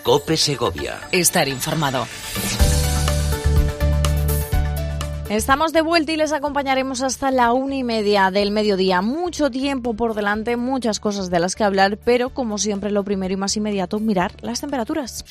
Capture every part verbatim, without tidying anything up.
COPE Segovia. Estar informado. Estamos de vuelta y les acompañaremos hasta la una y media del mediodía. Mucho tiempo por delante, muchas cosas de las que hablar, pero como siempre lo primero y más inmediato, mirar las temperaturas.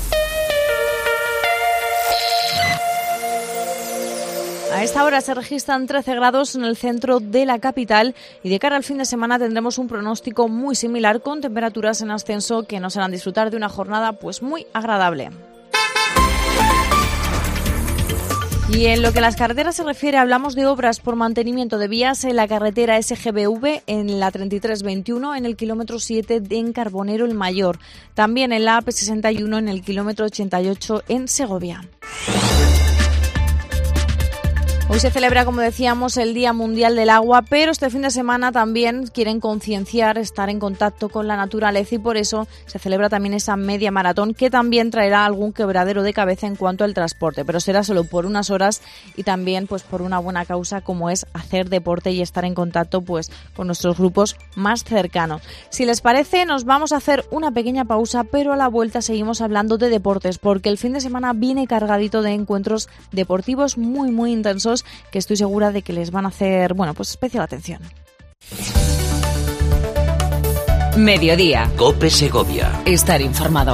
A esta hora se registran trece grados en el centro de la capital y de cara al fin de semana tendremos un pronóstico muy similar con temperaturas en ascenso que nos harán disfrutar de una jornada pues muy agradable. Y en lo que a las carreteras se refiere, hablamos de obras por mantenimiento de vías en la carretera S G B V, en la treinta y tres veintiuno, en el kilómetro siete en Carbonero el Mayor. También en la A P sesenta y uno, en el kilómetro ochenta y ocho en Segovia. Hoy se celebra, como decíamos, el Día Mundial del Agua, pero este fin de semana también quieren concienciar, estar en contacto con la naturaleza y por eso se celebra también esa media maratón que también traerá algún quebradero de cabeza en cuanto al transporte, pero será solo por unas horas y también pues por una buena causa como es hacer deporte y estar en contacto pues con nuestros grupos más cercanos. Si les parece, nos vamos a hacer una pequeña pausa, pero a la vuelta seguimos hablando de deportes porque el fin de semana viene cargadito de encuentros deportivos muy muy intensos que estoy segura de que les van a hacer, bueno, pues especial atención. Mediodía. COPE Segovia. Estar informado.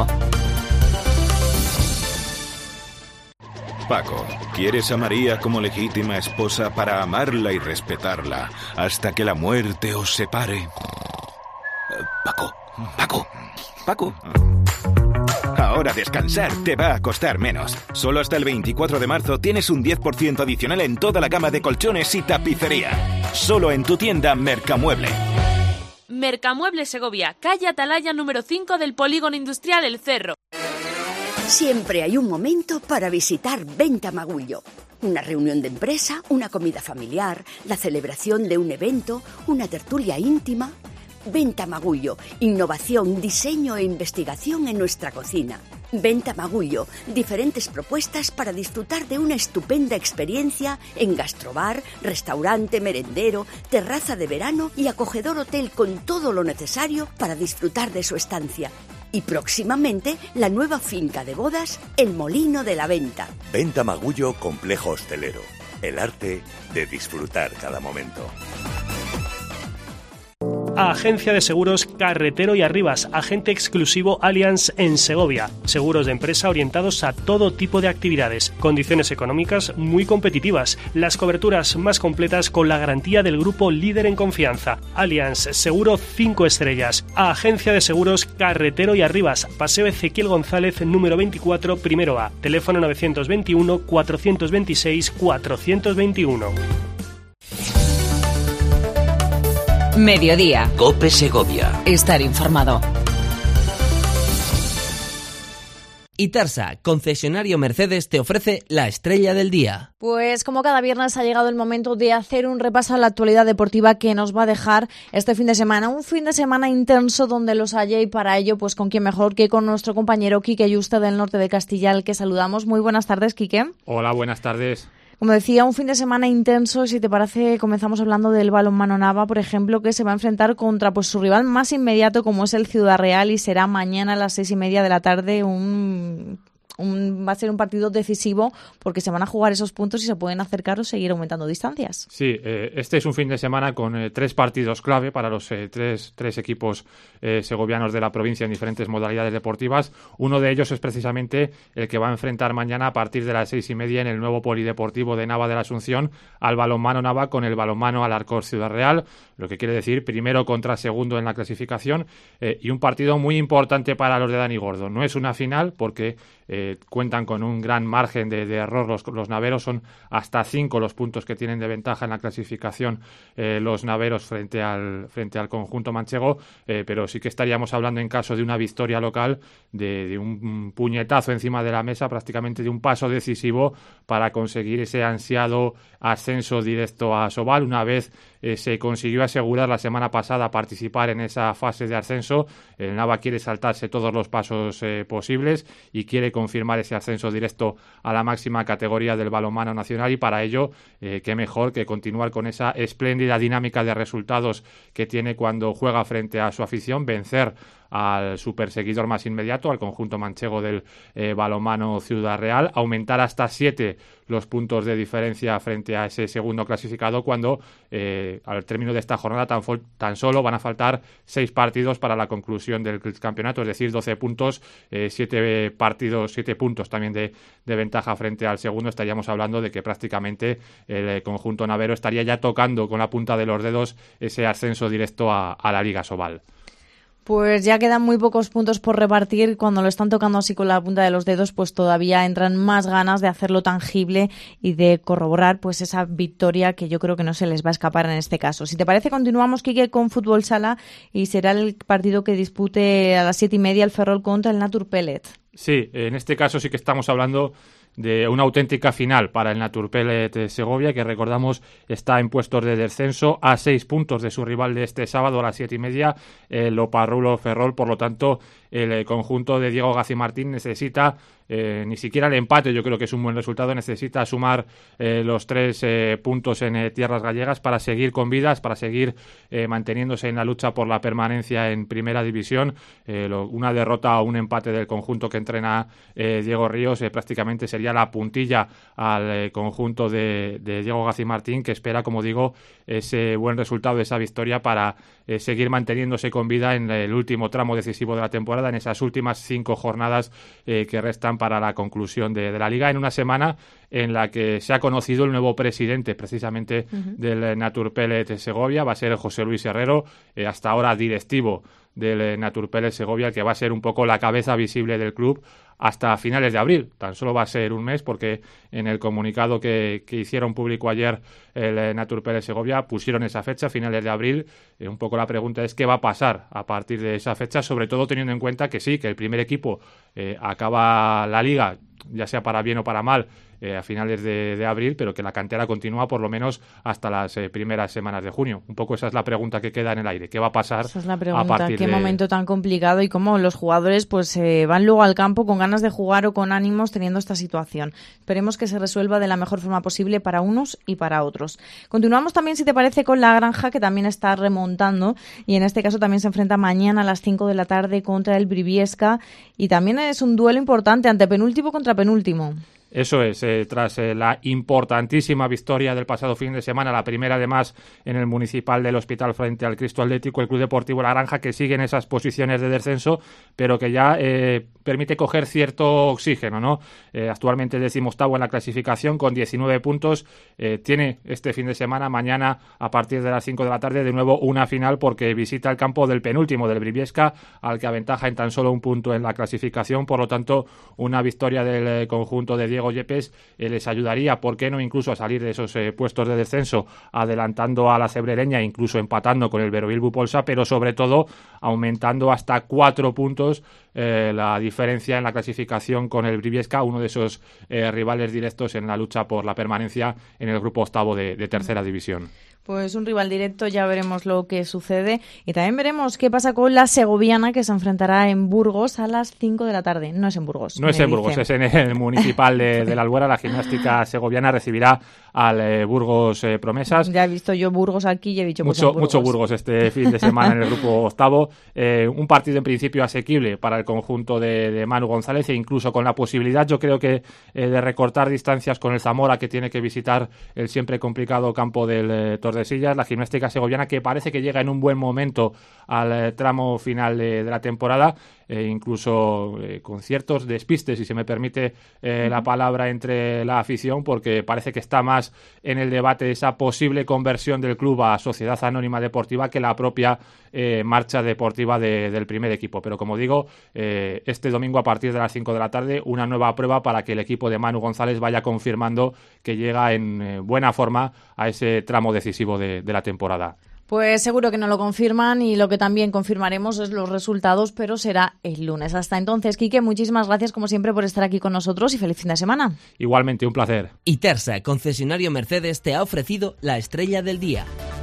Paco, ¿quieres a María como legítima esposa para amarla y respetarla hasta que la muerte os separe? Paco, Paco, Paco. Ahora descansar te va a costar menos. Solo hasta el veinticuatro de marzo tienes un diez por ciento adicional en toda la gama de colchones y tapicería. Solo en tu tienda Mercamueble. Mercamueble Segovia, calle Atalaya número cinco del Polígono Industrial El Cerro. Siempre hay un momento para visitar Venta Magullo. Una reunión de empresa, una comida familiar, la celebración de un evento, una tertulia íntima. Venta Magullo, innovación, diseño e investigación en nuestra cocina. Venta Magullo, diferentes propuestas para disfrutar de una estupenda experiencia en gastrobar, restaurante, merendero, terraza de verano y acogedor hotel con todo lo necesario para disfrutar de su estancia. Y próximamente la nueva finca de bodas, El Molino de la Venta. Venta Magullo, complejo hostelero. El arte de disfrutar cada momento. Agencia de Seguros Carretero y Arribas, agente exclusivo Allianz en Segovia. Seguros de empresa orientados a todo tipo de actividades. Condiciones económicas muy competitivas. Las coberturas más completas con la garantía del grupo líder en confianza. Allianz, seguro cinco estrellas. Agencia de Seguros Carretero y Arribas, Paseo Ezequiel González, número veinticuatro, primero A. Teléfono novecientos veintiuno, cuatrocientos veintiséis, cuatrocientos veintiuno. Mediodía. COPE Segovia. Estar informado. Itarsa, concesionario Mercedes, te ofrece la estrella del día. Pues como cada viernes ha llegado el momento de hacer un repaso a la actualidad deportiva que nos va a dejar este fin de semana. Un fin de semana intenso donde los haya y para ello, pues con quién mejor que con nuestro compañero Quique Yuste del norte de Castilla, al que saludamos. Muy buenas tardes, Quique. Hola, buenas tardes. Como decía, un fin de semana intenso. Si te parece, comenzamos hablando del balonmano Nava, por ejemplo, que se va a enfrentar contra pues su rival más inmediato, como es el Ciudad Real, y será mañana a las seis y media de la tarde. Un, un va a ser un partido decisivo porque se van a jugar esos puntos y se pueden acercar o seguir aumentando distancias. Sí, eh, este es un fin de semana con eh, tres partidos clave para los eh, tres, tres equipos eh, segovianos de la provincia en diferentes modalidades deportivas. Uno de ellos es precisamente el que va a enfrentar mañana a partir de las seis y media en el nuevo polideportivo de Nava de la Asunción al balonmano Nava con el balonmano Alarcor Ciudad Real, lo que quiere decir primero contra segundo en la clasificación eh, y un partido muy importante para los de Dani Gordo. No es una final porque eh, cuentan con un gran margen de, de error los, los naveros, son hasta cinco los puntos que tienen de ventaja en la clasificación eh, los naveros frente al, frente al conjunto manchego, eh, pero sí que estaríamos hablando en caso de una victoria local de, de un puñetazo encima de la mesa, prácticamente de un paso decisivo para conseguir ese ansiado ascenso directo a Asobal. Una vez eh, se consiguió asegurar la semana pasada participar en esa fase de ascenso, el Nava quiere saltarse todos los pasos eh, posibles y quiere confirmar ese ascenso directo a la máxima categoría del balonmano nacional, y para ello eh, qué mejor que continuar con esa espléndida dinámica de resultados que tiene cuando juega frente a su afición, vencer al superseguidor más inmediato, al conjunto manchego del eh, balonmano Ciudad Real, aumentar hasta siete los puntos de diferencia frente a ese segundo clasificado cuando eh, al término de esta jornada tan, tan solo van a faltar seis partidos para la conclusión del campeonato, es decir, doce puntos, eh, siete partidos, siete puntos también de, de ventaja frente al segundo. Estaríamos hablando de que prácticamente el conjunto navero estaría ya tocando con la punta de los dedos ese ascenso directo a, a la Liga Sobal. Pues ya quedan muy pocos puntos por repartir. Cuando lo están tocando así con la punta de los dedos, pues todavía entran más ganas de hacerlo tangible y de corroborar pues esa victoria que yo creo que no se les va a escapar en este caso. Si te parece, continuamos, Quique, con Fútbol Sala y será el partido que dispute a las siete y media el Ferrol contra el Naturpellet. Sí, en este caso sí que estamos hablando de una auténtica final para el Naturpellet Segovia, que recordamos está en puestos de descenso a seis puntos de su rival de este sábado a las siete y media, el Oparrulo Ferrol. Por lo tanto, el conjunto de Diego Gacimartín necesita eh, ni siquiera el empate, yo creo que es un buen resultado, necesita sumar eh, los tres eh, puntos en eh, tierras gallegas para seguir con vidas, para seguir eh, manteniéndose en la lucha por la permanencia en primera división. Eh, lo, una derrota o un empate del conjunto que entrena eh, Diego Ríos eh, prácticamente sería la puntilla al eh, conjunto de, de Diego Gacimartín, que espera, como digo, ese buen resultado, esa victoria para eh, seguir manteniéndose con vida en el último tramo decisivo de la temporada, en esas últimas cinco jornadas eh, que restan para la conclusión de, de la Liga, en una semana en la que se ha conocido el nuevo presidente precisamente uh-huh. del Naturpellet Segovia. Va a ser José Luis Herrero, eh, hasta ahora directivo del Naturpellet Segovia, que va a ser un poco la cabeza visible del club hasta finales de abril. Tan solo va a ser un mes, porque en el comunicado que, que hicieron público ayer el Naturpellet Segovia pusieron esa fecha, finales de abril. Eh, un poco la pregunta es qué va a pasar a partir de esa fecha, sobre todo teniendo en cuenta que sí, que el primer equipo eh, acaba la Liga, ya sea para bien o para mal, Eh, a finales de, de abril, pero que la cantera continúa por lo menos hasta las eh, primeras semanas de junio. Un poco esa es la pregunta que queda en el aire. ¿Qué va a pasar esa es la pregunta, a partir qué de... momento tan complicado y cómo los jugadores pues eh, van luego al campo con ganas de jugar o con ánimos teniendo esta situación? Esperemos que se resuelva de la mejor forma posible para unos y para otros. Continuamos también, si te parece, con la Granja, que también está remontando y en este caso también se enfrenta mañana a las cinco de la tarde contra el Briviesca, y también es un duelo importante, ante penúltimo contra penúltimo. Eso es, eh, tras eh, la importantísima victoria del pasado fin de semana, la primera además en el Municipal del Hospital frente al Cristo Atlético, el Club Deportivo La Granja, que sigue en esas posiciones de descenso, pero que ya eh, permite coger cierto oxígeno, ¿no? Eh, actualmente decimoctavo en la clasificación con diecinueve puntos, eh, tiene este fin de semana, mañana a partir de las cinco de la tarde, de nuevo una final, porque visita el campo del penúltimo, del Briviesca, al que aventaja en tan solo un punto en la clasificación. Por lo tanto, una victoria del eh, conjunto de Diego Yepes eh, les ayudaría, ¿por qué no?, incluso a salir de esos eh, puestos de descenso, adelantando a la cebrereña, incluso empatando con el Verobilbu Polsa, pero sobre todo aumentando hasta cuatro puntos eh, la diferencia en la clasificación con el Briviesca, uno de esos eh, rivales directos en la lucha por la permanencia en el grupo octavo de, de tercera división. Pues un rival directo, ya veremos lo que sucede y también veremos qué pasa con la segoviana, que se enfrentará en Burgos a las cinco de la tarde. No es en Burgos. No es en Burgos, es en el Municipal de, de la Albuera. La gimnástica segoviana recibirá al eh, Burgos eh, Promesas. Ya he visto yo Burgos aquí y he dicho mucho pues Burgos. Mucho Burgos este fin de semana en el grupo octavo. Eh, un partido en principio asequible para el conjunto de, de Manu González, e incluso con la posibilidad, yo creo que eh, de recortar distancias con el Zamora, que tiene que visitar el siempre complicado campo del eh, Tordesillas. La gimnástica segoviana, que parece que llega en un buen momento al eh, tramo final de, de la temporada, eh, incluso eh, con ciertos despistes, si se me permite eh, uh-huh. la palabra, entre la afición, porque parece que está más en el debate esa posible conversión del club a sociedad anónima deportiva que la propia eh, marcha deportiva de, del primer equipo. Pero como digo, eh, este domingo a partir de las cinco de la tarde, una nueva prueba para que el equipo de Manu González vaya confirmando que llega en eh, buena forma a ese tramo decisivo de, de la temporada. Pues seguro que no lo confirman, y lo que también confirmaremos es los resultados, pero será el lunes. Hasta entonces, Quique, muchísimas gracias como siempre por estar aquí con nosotros y feliz fin de semana. Igualmente, un placer. Itersa, concesionario Mercedes, te ha ofrecido la estrella del día.